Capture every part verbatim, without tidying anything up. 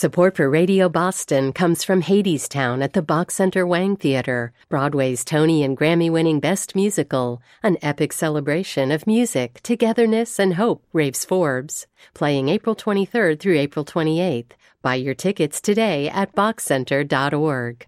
Support for Radio Boston comes from Hadestown at the Bach Center Wang Theater, Broadway's Tony and Grammy-winning Best Musical, an epic celebration of music, togetherness, and hope, raves Forbes. Playing April twenty-third through April twenty-eighth. Buy your tickets today at bach center dot org.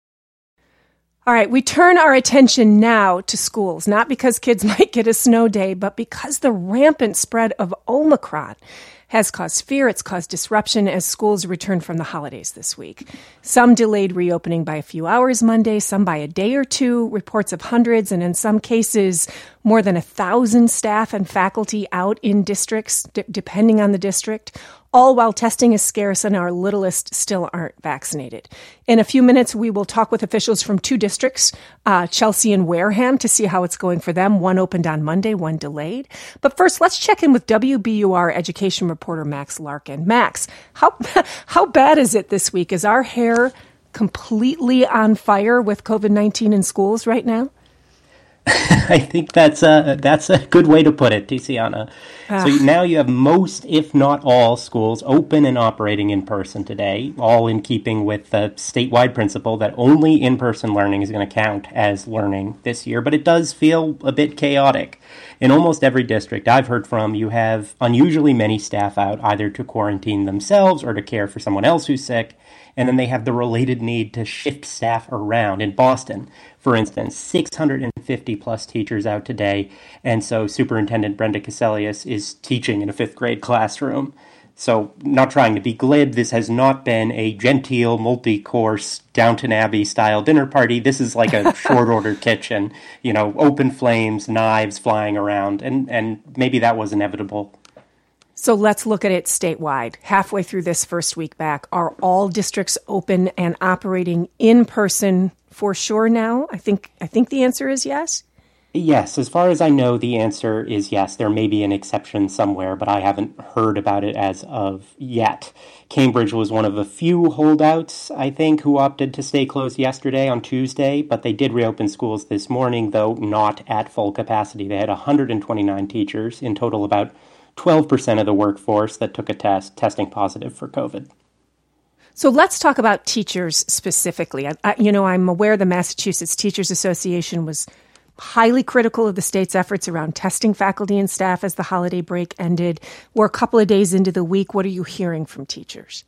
All right, we turn our attention now to schools, not because kids might get a snow day, but because the rampant spread of Omicron has caused fear. It's caused disruption as schools return from the holidays this week. Some delayed reopening by a few hours Monday, some by a day or two, reports of hundreds, and in some cases, more than a thousand staff and faculty out in districts, d- depending on the district, all while testing is scarce and our littlest still aren't vaccinated. In a few minutes, we will talk with officials from two districts, uh, Chelsea and Wareham, to see how it's going for them. One opened on Monday, one delayed. But first, let's check in with W B U R education reporter Max Larkin. Max, how how bad is it this week? Is our hair completely on fire with COVID nineteen in schools right now? I think that's a, that's a good way to put it, Tiziana. Ah. So now you have most, if not all, schools open and operating in person today, all in keeping with the statewide principle that only in-person learning is going to count as learning this year. But it does feel a bit chaotic. In almost every district I've heard from, you have unusually many staff out, either to quarantine themselves or to care for someone else who's sick. And then they have the related need to shift staff around. In Boston, for instance, six hundred fifty plus teachers out today. And so Superintendent Brenda Cassellius is teaching in a fifth grade classroom. So not trying to be glib, this has not been a genteel, multi-course, Downton Abbey style dinner party. This is like a short order kitchen, you know, open flames, knives flying around. And, and maybe that was inevitable. So let's look at it statewide. Halfway through this first week back, are all districts open and operating in person for sure now? I think I think the answer is yes. Yes, as far as I know, the answer is yes. There may be an exception somewhere, but I haven't heard about it as of yet. Cambridge was one of a few holdouts, I think, who opted to stay closed yesterday on Tuesday, but they did reopen schools this morning, though not at full capacity. They had one hundred twenty-nine teachers, in total about twelve percent of the workforce that took a test testing positive for COVID. So let's talk about teachers specifically. I, I, you know, I'm aware the Massachusetts Teachers Association was highly critical of the state's efforts around testing faculty and staff as the holiday break ended. We're a couple of days into the week. What are you hearing from teachers?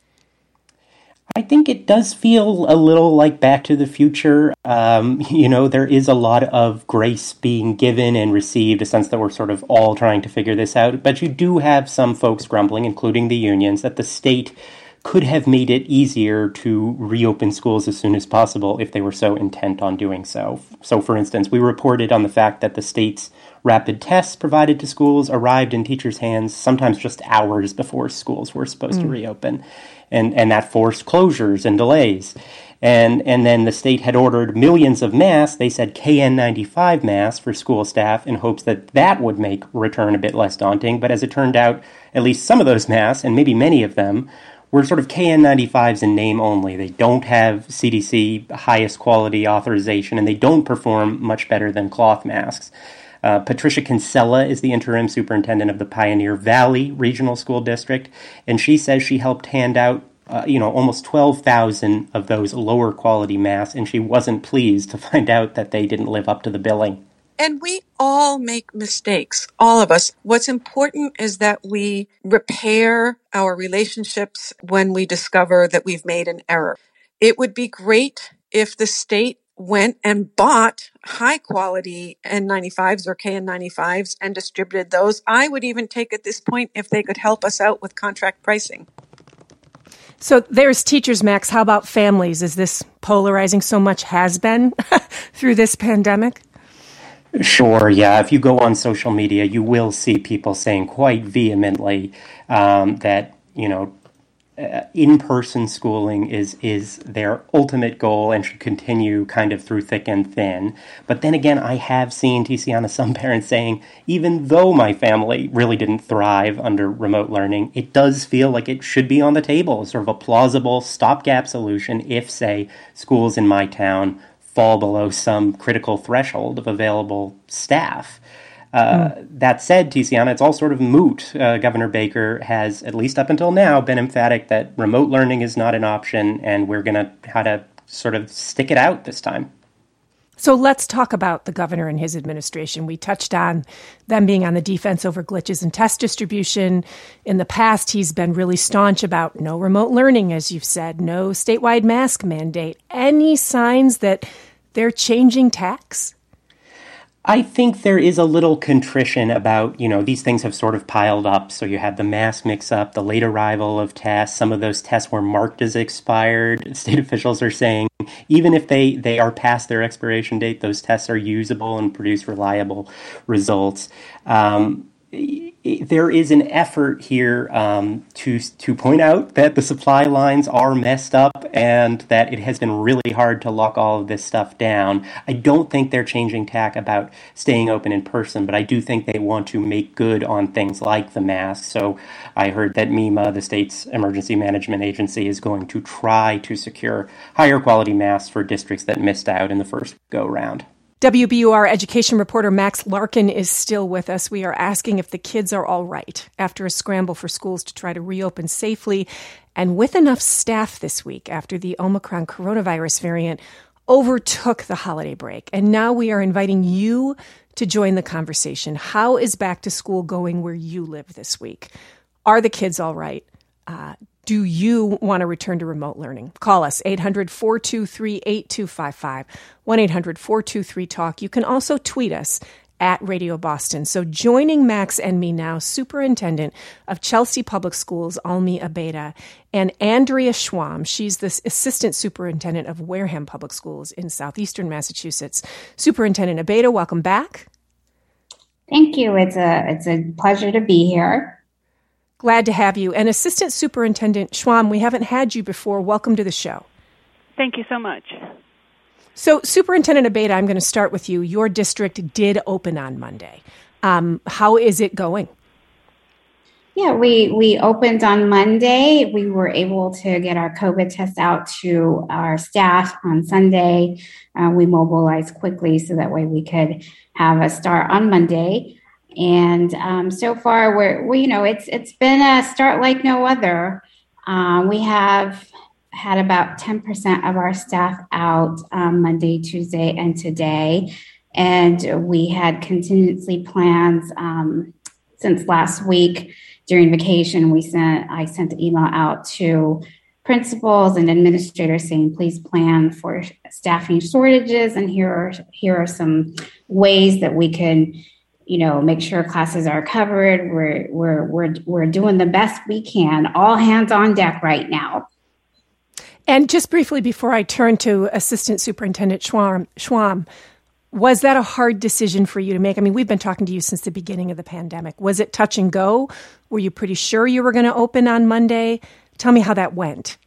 I think it does feel a little like Back to the Future. Um, you know, there is a lot of grace being given and received, a sense that we're sort of all trying to figure this out. But you do have some folks grumbling, including the unions, that the state could have made it easier to reopen schools as soon as possible if they were so intent on doing so. So, for instance, we reported on the fact that the state's rapid tests provided to schools arrived in teachers' hands sometimes just hours before schools were supposed mm. to reopen. And and that forced closures and delays. And and then the state had ordered millions of masks. They said K N ninety-five masks for school staff in hopes that that would make return a bit less daunting. But as it turned out, at least some of those masks, and maybe many of them, were sort of K N ninety-fives in name only. They don't have C D C highest quality authorization, and they don't perform much better than cloth masks. Uh, Patricia Kinsella is the interim superintendent of the Pioneer Valley Regional School District, and she says she helped hand out, uh, you know, almost twelve thousand of those lower quality masks, and she wasn't pleased to find out that they didn't live up to the billing. And we all make mistakes, all of us. What's important is that we repair our relationships when we discover that we've made an error. It would be great if the state went and bought high quality N ninety-fives or K N ninety-fives and distributed those. I would even take at this point if they could help us out with contract pricing. So there's teachers, Max. How about families? Is this polarizing so much, has been through this pandemic? Sure, yeah. If you go on social media, you will see people saying quite vehemently um, that, you know, uh, in-person schooling is is their ultimate goal and should continue kind of through thick and thin. But then again, I have seen, Tiziana, some parents saying, even though my family really didn't thrive under remote learning, it does feel like it should be on the table, sort of a plausible stopgap solution if, say, schools in my town fall below some critical threshold of available staff. Uh, mm. That said, Tiziana, it's all sort of moot. Uh, Governor Baker has, at least up until now, been emphatic that remote learning is not an option, and we're going to how to sort of stick it out this time. So let's talk about the governor and his administration. We touched on them being on the defense over glitches in test distribution. In the past, he's been really staunch about no remote learning, as you've said, no statewide mask mandate. Any signs that they're changing tacks? I think there is a little contrition about, you know, these things have sort of piled up. So you had the mask mix-up, the late arrival of tests. Some of those tests were marked as expired. State officials are saying even if they, they are past their expiration date, those tests are usable and produce reliable results. Um, there is an effort here um, to to point out that the supply lines are messed up and that it has been really hard to lock all of this stuff down. I don't think they're changing tack about staying open in person, but I do think they want to make good on things like the masks. So I heard that MEMA, the state's emergency management agency, is going to try to secure higher quality masks for districts that missed out in the first go-round. W B U R education reporter Max Larkin is still with us. We are asking if the kids are all right after a scramble for schools to try to reopen safely and with enough staff this week after the Omicron coronavirus variant overtook the holiday break. And now we are inviting you to join the conversation. How is back to school going where you live this week? Are the kids all right? Uh, Do you want to return to remote learning? Call us, eight hundred, four two three, eight two five five, one eight hundred, four two three, talk. You can also tweet us at Radio Boston. So joining Max and me now, Superintendent of Chelsea Public Schools, Almi Abeyta, and Andrea Schwamm. She's the Assistant Superintendent of Wareham Public Schools in southeastern Massachusetts. Superintendent Abeyta, welcome back. Thank you. It's a, it's a pleasure to be here. Glad to have you. And Assistant Superintendent Schwamm, we haven't had you before. Welcome to the show. Thank you so much. So, Superintendent Abeyta, I'm going to start with you. Your district did open on Monday. Um, how is it going? Yeah, we, we opened on Monday. We were able to get our COVID tests out to our staff on Sunday. Uh, we mobilized quickly so that way we could have a start on Monday. And um, so far, we're, we, you know, it's it's been a start like no other. Uh, we have had about ten percent of our staff out um, Monday, Tuesday, and today. And we had contingency plans um, since last week during vacation. We sent I sent an email out to principals and administrators saying, please plan for staffing shortages. And here are, here are some ways that we can, you know, make sure classes are covered. We're we're we're we're doing the best we can. All hands on deck right now. And just briefly before I turn to Assistant Superintendent Schwamm, Schwamm, was that a hard decision for you to make? I mean, we've been talking to you since the beginning of the pandemic. Was it touch and go? Were you pretty sure you were going to open on Monday? Tell me how that went.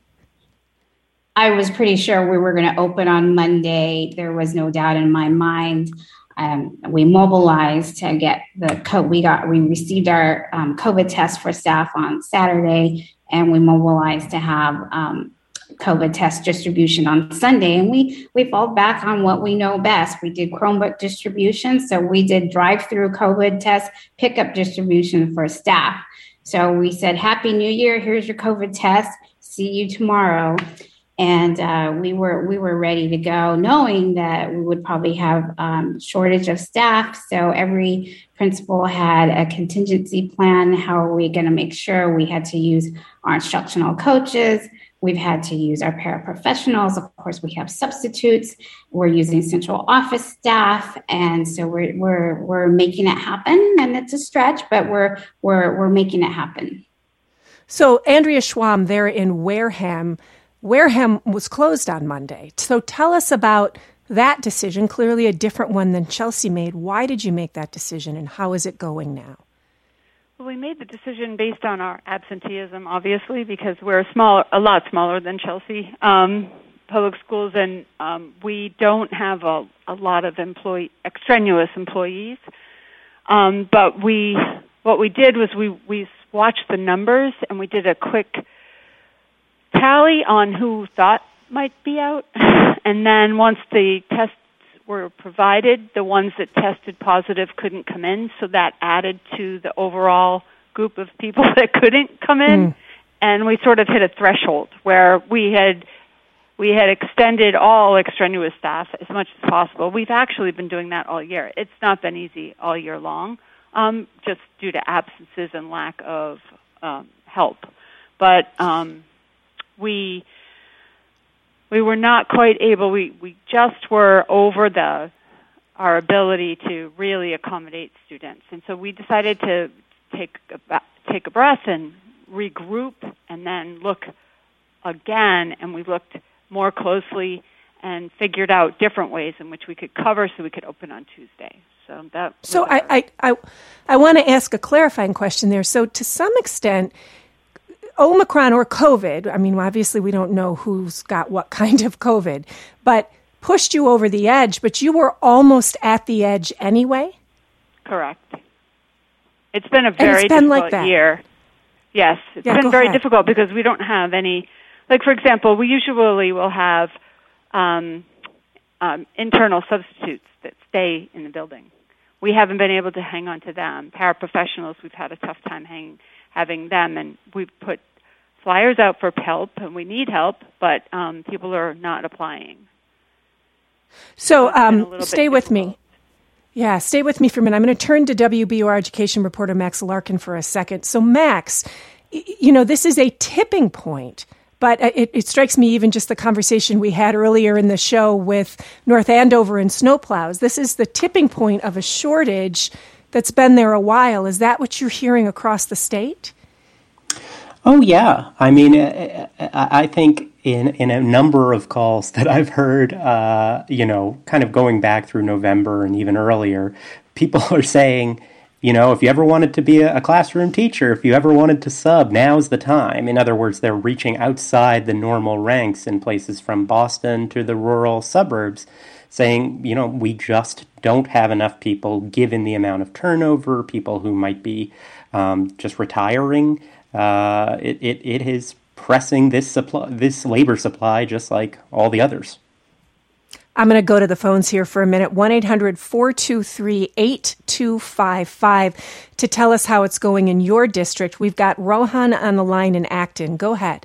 I was pretty sure we were going to open on Monday. There was no doubt in my mind. Um, we mobilized to get the code. We got, we received our um, COVID test for staff on Saturday, and we mobilized to have um, COVID test distribution on Sunday. And we, we fall back on what we know best. We did Chromebook distribution. So we did drive-through COVID test pickup distribution for staff. So we said, Happy New Year. Here's your COVID test. See you tomorrow. And uh, we were we were ready to go, knowing that we would probably have um, shortage of staff. So every principal had a contingency plan. How are we going to make sure? We had to use our instructional coaches. We've had to use our paraprofessionals. Of course, we have substitutes. We're using central office staff, and so we're we're we're making it happen. And it's a stretch, but we're we're we're making it happen. So, Andrea Schwamm, there in Wareham. Wareham was closed on Monday. So tell us about that decision, clearly a different one than Chelsea made. Why did you make that decision, and how is it going now? Well, we made the decision based on our absenteeism, obviously, because we're a, small, a lot smaller than Chelsea um, Public Schools, and um, we don't have a, a lot of employee, extraneous employees. Um, but we, what we did was we, we watched the numbers, and we did a quick tally on who thought might be out, and then once the tests were provided. The ones that tested positive couldn't come in, so that added to the overall group of people that couldn't come in. Mm. And we sort of hit a threshold where we had we had extended all extraneous staff as much as possible. We've actually been doing that all year. It's not been easy all year long, um, just due to absences and lack of um, help. But um, we we were not quite able. We we just were over the our ability to really accommodate students, and so we decided to take a, take a breath and regroup, and then look again. And we looked more closely and figured out different ways in which we could cover so we could open on Tuesday. So that. So I I I, I want to ask a clarifying question there. So to some extent, Omicron or COVID, I mean, obviously we don't know who's got what kind of COVID, but pushed you over the edge, but you were almost at the edge anyway? Correct. It's been a very it's been difficult like that. year. Yes, it's yeah, been very ahead. difficult because we don't have any, like for example, we usually will have um, um, internal substitutes that stay in the building. We haven't been able to hang on to them. Paraprofessionals, we've had a tough time hanging, having them, and we've put flyers out for help, and we need help, but um, people are not applying. So um, stay with me. Yeah, stay with me for a minute. I'm going to turn to W B U R education reporter Max Larkin for a second. So Max, you know, this is a tipping point, but it, it strikes me even just the conversation we had earlier in the show with North Andover and snowplows. This is the tipping point of a shortage that's been there a while. Is that what you're hearing across the state? Oh, yeah. I mean, I think in, in a number of calls that I've heard, uh, you know, kind of going back through November and even earlier, people are saying, you know, if you ever wanted to be a classroom teacher, if you ever wanted to sub, now's the time. In other words, they're reaching outside the normal ranks in places from Boston to the rural suburbs, saying, you know, we just don't have enough people given the amount of turnover, people who might be um, just retiring. Uh, it, it, it is pressing this supply, this labor supply, just like all the others. I'm going to go to the phones here for a minute. one eight hundred four two three eight two five five to tell us how it's going in your district. We've got Rohan on the line in Acton. Go ahead.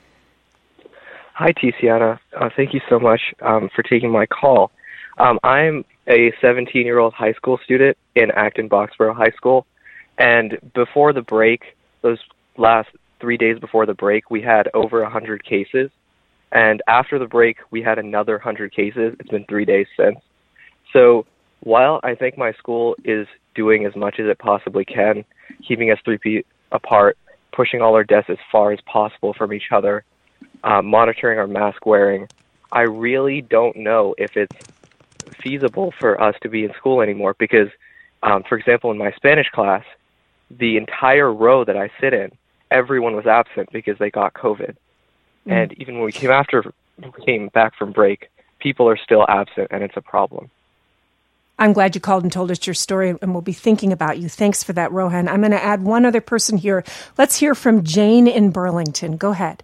Hi, Tiziana. Uh, thank you so much um, for taking my call. Um, I'm a seventeen-year-old high school student in Acton-Boxborough High School, and before the break, those last three days before the break, we had over one hundred cases. And after the break, we had another one hundred cases. It's been three days since. So while I think my school is doing as much as it possibly can, keeping us three feet apart, pushing all our desks as far as possible from each other, uh, monitoring our mask wearing, I really don't know if it's feasible for us to be in school anymore because, um, for example, in my Spanish class, the entire row that I sit in, everyone was absent because they got COVID. Mm. And even when we came after, we came back from break, people are still absent, and it's a problem. I'm glad you called and told us your story, and we'll be thinking about you. Thanks for that, Rohan. I'm going to add one other person here. Let's hear from Jane in Burlington. Go ahead.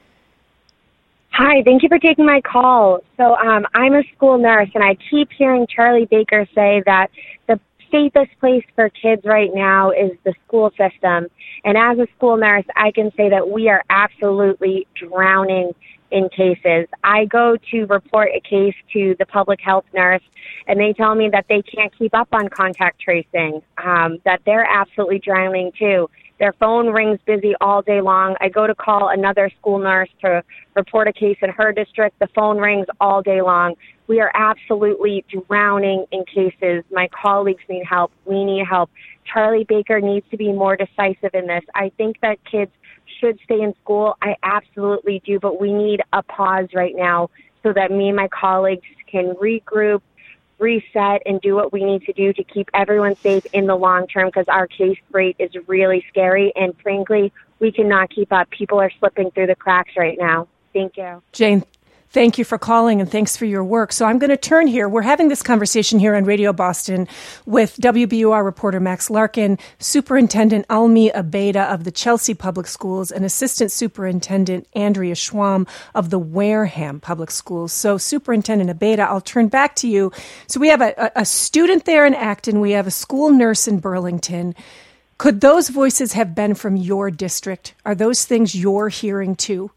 Hi, thank you for taking my call. So um, I'm a school nurse, and I keep hearing Charlie Baker say that the safest place for kids right now is the school system. And as a school nurse, I can say that we are absolutely drowning in cases. I go to report a case to the public health nurse, and they tell me that they can't keep up on contact tracing, um, that they're absolutely drowning too. Their phone rings busy all day long. I go to call another school nurse to report a case in her district. The phone rings all day long. We are absolutely drowning in cases. My colleagues need help. We need help. Charlie Baker needs to be more decisive in this. I think that kids should stay in school. I absolutely do, but we need a pause right now so that me and my colleagues can regroup, reset, and do what we need to do to keep everyone safe in the long term because our case rate is really scary, and frankly, we cannot keep up. People are slipping through the cracks right now. Thank you. Jane, Thank you for calling, and thanks for your work. So I'm going to turn here. We're having this conversation here on Radio Boston with W B U R reporter Max Larkin, Superintendent Almi Abeyta of the Chelsea Public Schools, and Assistant Superintendent Andrea Schwamm of the Wareham Public Schools. So Superintendent Abeyta, I'll turn back to you. So we have a, a student there in Acton. We have a school nurse in Burlington. Could those voices have been from your district? Are those things you're hearing too?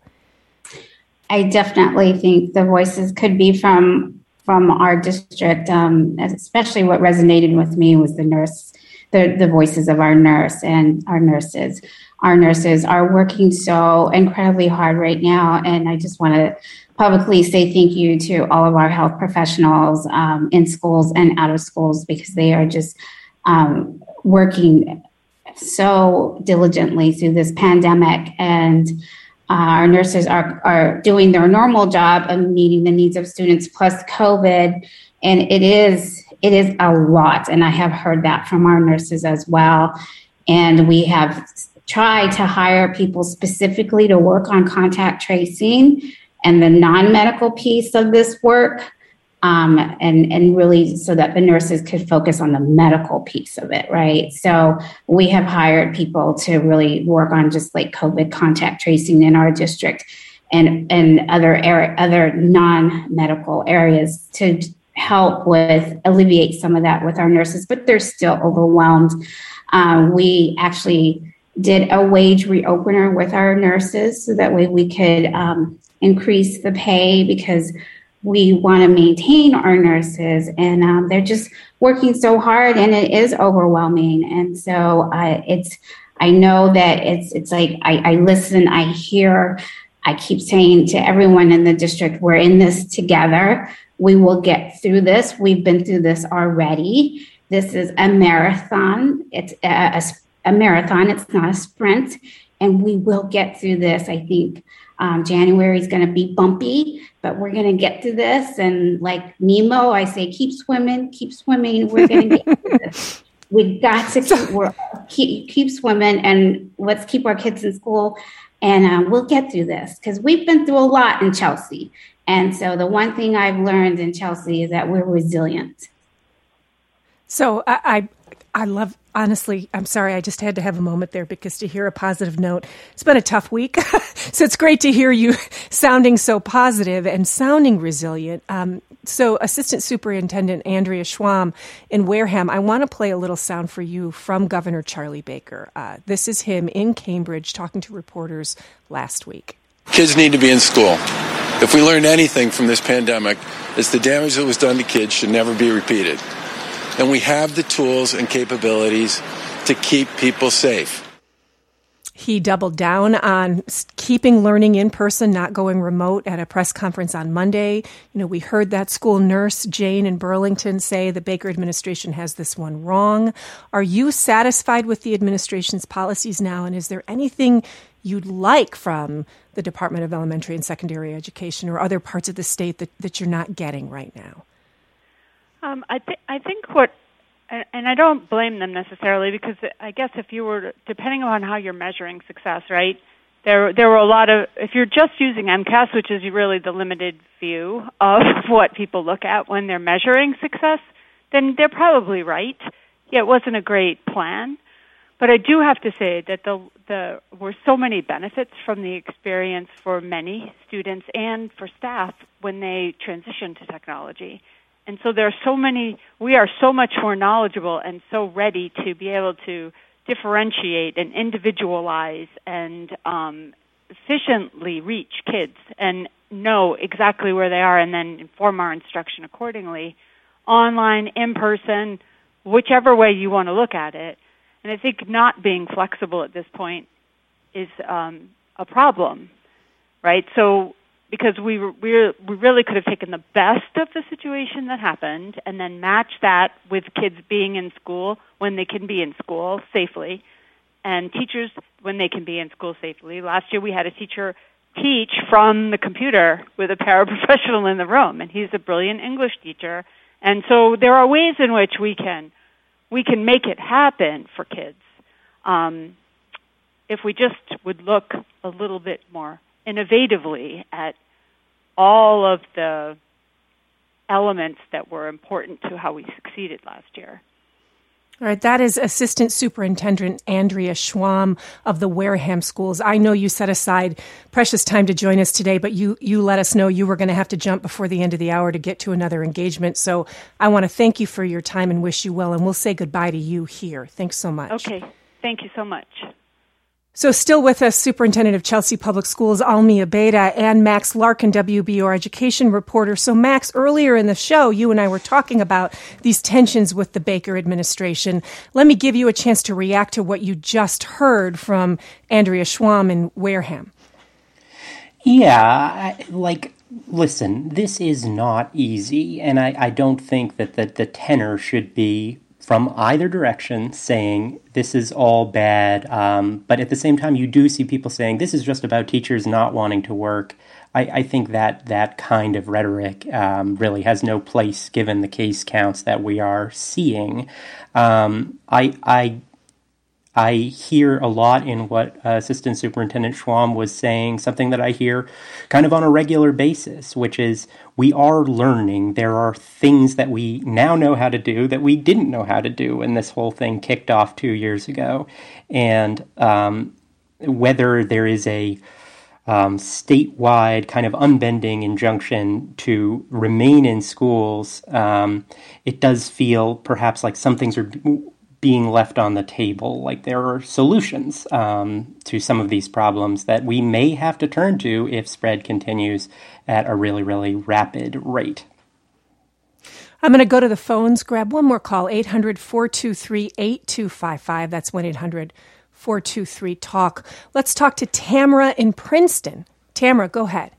I definitely think the voices could be from from our district. Um, especially what resonated with me was the nurse, the, the voices of our nurse and our nurses. Our nurses are working so incredibly hard right now, and I just want to publicly say thank you to all of our health professionals um, in schools and out of schools, because they are just um, working so diligently through this pandemic. And Uh, our nurses are, are doing their normal job of meeting the needs of students plus COVID. And it is, it is a lot. And I have heard that from our nurses as well. And we have tried to hire people specifically to work on contact tracing and the non-medical piece of this work. Um, and, and really so that the nurses could focus on the medical piece of it, right? So we have hired people to really work on just like COVID contact tracing in our district and, and other area, other non-medical areas to help with alleviate some of that with our nurses, but they're still overwhelmed. Um, we actually did a wage reopener with our nurses so that way we could um, increase the pay, because we want to maintain our nurses, and um, they're just working so hard, and it is overwhelming. And so uh, it's, I know that it's, it's like I, I listen, I hear, I keep saying to everyone in the district, we're in this together. We will get through this. We've been through this already. This is a marathon. It's a, a, a marathon. It's not a sprint, and we will get through this. I think um, January is going to be bumpy, but we're going to get through this. And like Nemo, I say, keep swimming, keep swimming. We're going to get through this. We've got to keep, we're, keep, keep swimming, and let's keep our kids in school, and uh, we'll get through this, because we've been through a lot in Chelsea. And so the one thing I've learned in Chelsea is that we're resilient. So I, I, I love, honestly, I'm sorry, I just had to have a moment there, because to hear a positive note, it's been a tough week. So it's great to hear you sounding so positive and sounding resilient. Um, so Assistant Superintendent Andrea Schwamm in Wareham, I want to play a little sound for you from Governor Charlie Baker. Uh, this is him in Cambridge talking to reporters last week. Kids need to be in school. If we learned anything from this pandemic, it's the damage that was done to kids should never be repeated. And we have the tools and capabilities to keep people safe. He doubled down on keeping learning in person, not going remote, at a press conference on Monday. You know, we heard that school nurse, Jane in Burlington, say the Baker administration has this one wrong. Are you satisfied with the administration's policies now? And is there anything you'd like from the Department of Elementary and Secondary Education or other parts of the state that, that you're not getting right now? Um, I, th- I think what, and I don't blame them necessarily, because I guess if you were, to, depending on how you're measuring success, right, there there were a lot of, if you're just using MCAS, which is really the limited view of what people look at when they're measuring success, then they're probably right. Yeah, it wasn't a great plan. But I do have to say that the the were so many benefits from the experience for many students and for staff when they transitioned to technology. And so there are so many, we are so much more knowledgeable and so ready to be able to differentiate and individualize and um, efficiently reach kids and know exactly where they are and then inform our instruction accordingly, online, in person, whichever way you want to look at it. And I think not being flexible at this point is um, a problem, right? So because we we we really could have taken the best of the situation that happened and then matched that with kids being in school when they can be in school safely, and teachers when they can be in school safely. Last year we had a teacher teach from the computer with a paraprofessional in the room, and he's a brilliant English teacher. And so there are ways in which we can we can make it happen for kids um, if we just would look a little bit more innovatively at all of the elements that were important to how we succeeded last year. All right, that is Assistant Superintendent Andrea Schwamm of the Wareham Schools. I know you set aside precious time to join us today, but you, you let us know you were going to have to jump before the end of the hour to get to another engagement. So I want to thank you for your time and wish you well, and we'll say goodbye to you here. Thanks so much. Okay, thank you so much. So still with us, Superintendent of Chelsea Public Schools, Almi Abeyta, and Max Larkin, W B O R education reporter. So Max, earlier in the show, you and I were talking about these tensions with the Baker administration. Let me give you a chance to react to what you just heard from Andrea Schwamm in Wareham. Yeah, like, listen, this is not easy, and I, I don't think that the, the tenor should be from either direction saying this is all bad, um, but at the same time you do see people saying this is just about teachers not wanting to work. I, I think that that kind of rhetoric um, really has no place given the case counts that we are seeing. Um, I, I I hear a lot in what uh, Assistant Superintendent Schwamm was saying, something that I hear kind of on a regular basis, which is we are learning. There are things that we now know how to do that we didn't know how to do when this whole thing kicked off two years ago. And um, whether there is a um, statewide kind of unbending injunction to remain in schools, um, it does feel perhaps like some things are being left on the table, like there are solutions um, to some of these problems that we may have to turn to if spread continues at a really, really rapid rate. I'm going to go to the phones, grab one more call, eight hundred, four two three, eight two five five. That's one eight hundred, four two three, talk. Let's talk to Tamara in Princeton. Tamara, go ahead.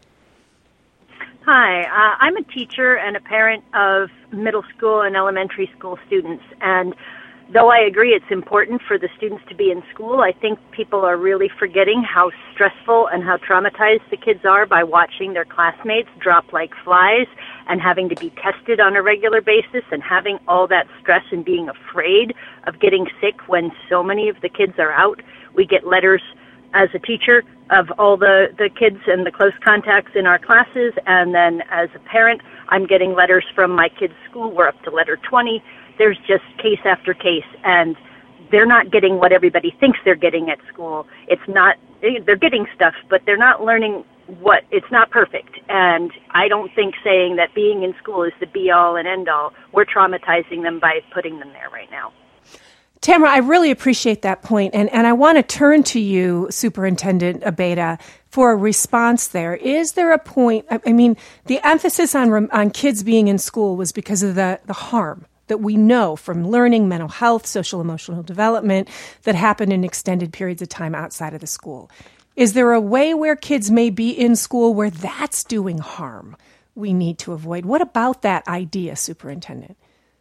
Hi, uh, I'm a teacher and a parent of middle school and elementary school students, and though I agree it's important for the students to be in school, I think people are really forgetting how stressful and how traumatized the kids are by watching their classmates drop like flies and having to be tested on a regular basis and having all that stress and being afraid of getting sick when so many of the kids are out. We get letters as a teacher of all the, the kids and the close contacts in our classes, and then as a parent, I'm getting letters from my kids' school. We're up to letter twenty. There's just case after case, and they're not getting what everybody thinks they're getting at school. It's not, they're getting stuff, but they're not learning what, it's not perfect. And I don't think saying that being in school is the be-all and end-all, we're traumatizing them by putting them there right now. Tamara, I really appreciate that point, and, and I want to turn to you, Superintendent Abeyta, for a response there. Is there a point, I mean, the emphasis on on kids being in school was because of the, the harm that we know from learning, mental health, social emotional development that happen in extended periods of time outside of the school. Is there a way where kids may be in school where that's doing harm we need to avoid? What about that idea, Superintendent?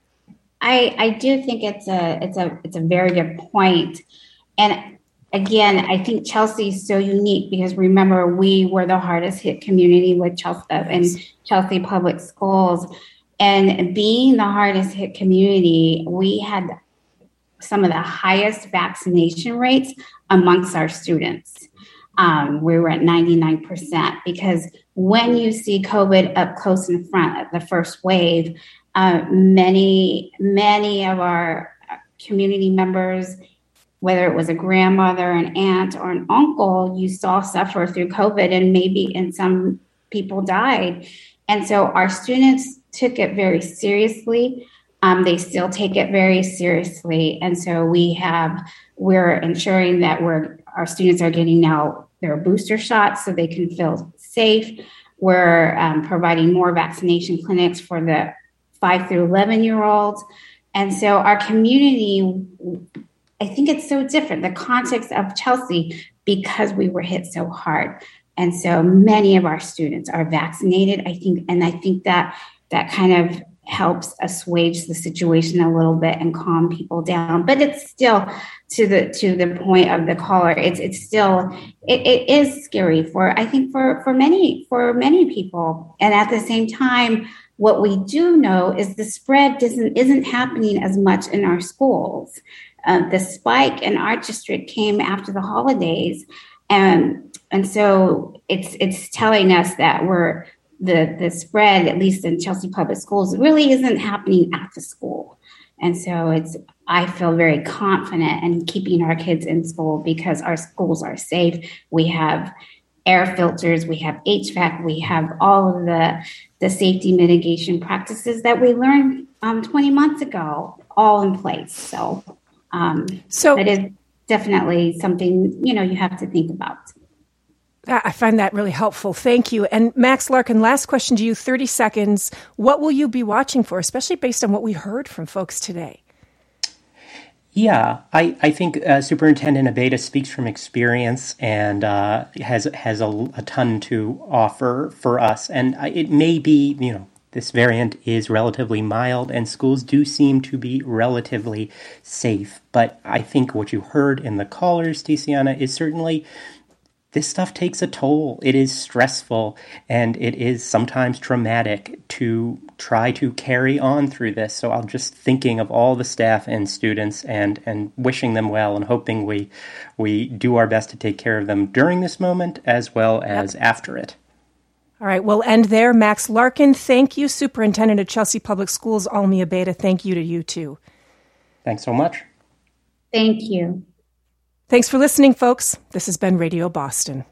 I, I do think it's a it's a it's a very good point. And again, I think Chelsea is so unique because remember, we were the hardest hit community with Chelsea and Chelsea Public Schools. And being the hardest hit community, we had some of the highest vaccination rates amongst our students. Um, we were at ninety-nine percent because when you see COVID up close in front at the first wave, uh, many, many of our community members, whether it was a grandmother, an aunt, or an uncle, you saw suffer through COVID, and maybe and some people died. And so our students took it very seriously. Um, they still take it very seriously. And so we have, we're ensuring that we're, our students are getting now their booster shots so they can feel safe. We're um, providing more vaccination clinics for the five through eleven year olds. And so our community, I think it's so different, the context of Chelsea, because we were hit so hard. And so many of our students are vaccinated, I think, and I think that that kind of helps assuage the situation a little bit and calm people down. But it's still, to the to the point of the caller, it's it's still it, it is scary for I think for for many for many people. And at the same time, what we do know is the spread doesn't isn't happening as much in our schools. Uh, the spike in our district came after the holidays. And and so it's it's telling us that we're the the spread, at least in Chelsea Public Schools, really isn't happening at the school. And so it's I feel very confident in keeping our kids in school because our schools are safe. We have air filters, we have H V A C, we have all of the the safety mitigation practices that we learned um, twenty months ago, all in place. So, um, so it is definitely something, you know, you have to think about. I find that really helpful. Thank you. And Max Larkin, last question to you, thirty seconds. What will you be watching for, especially based on what we heard from folks today? Yeah, I, I think uh, Superintendent Abeyta speaks from experience and uh, has has a, a ton to offer for us. And it may be, you know, this variant is relatively mild and schools do seem to be relatively safe. But I think what you heard in the callers, Tiziana, is certainly this stuff takes a toll. It is stressful and it is sometimes traumatic to try to carry on through this. So I'm just thinking of all the staff and students and, and wishing them well and hoping we we do our best to take care of them during this moment as well as yep. after it. All right, we'll end there. Max Larkin, thank you. Superintendent of Chelsea Public Schools, Almi Abeyta, thank you to you too. Thanks so much. Thank you. Thanks for listening, folks. This has been Radio Boston.